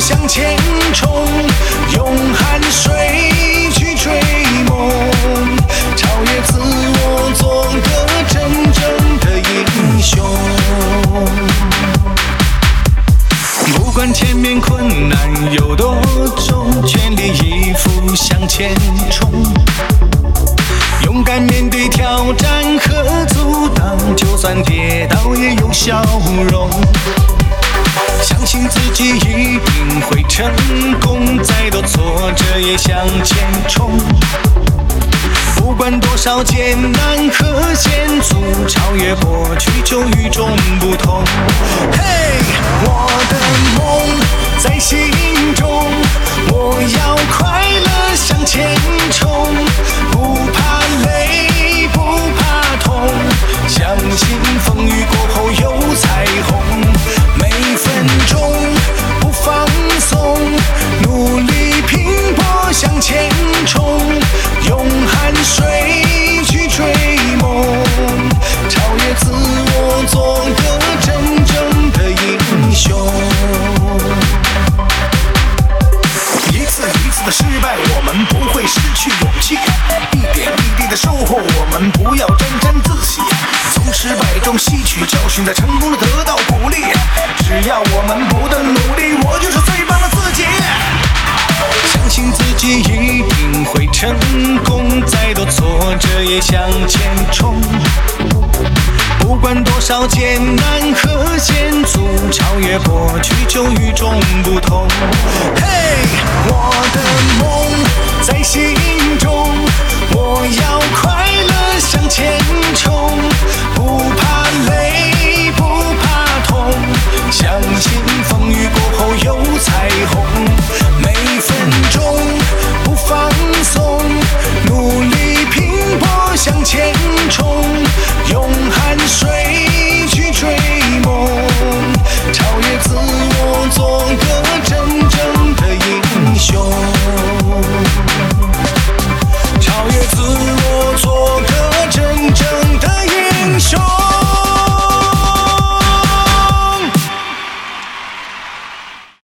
向前冲，用汗水去追梦，超越自我，做个真正的英雄。不管前面困难有多重，全力以赴向前冲，勇敢面对挑战和阻挡，就算跌倒也有笑容。相信自己一定会成功，再多挫折也向前冲。不管多少艰难和险阻，超越过去就与众不同。嘿，我的梦在心中，我要快乐向前冲，不怕累，不怕痛，相信风雨过后有彩虹。每分钟不放松，努力拼搏向前冲，用汗水去追梦，超越自我，做个真正的英雄。一次一次的失败，我们不会失去勇气，一点一滴的收获，我们不要沾沾自喜，从失败中吸取教训，在成功中得到鼓励。只要我们不断努力，我就是最棒的自己。相信自己一定会成功，再多挫折也向前冲。不管多少艰难和险阻，超越过去就与众不同。嘿，我的梦在心中，我要快乐向前冲，不怕累，不怕痛，相信风雨过后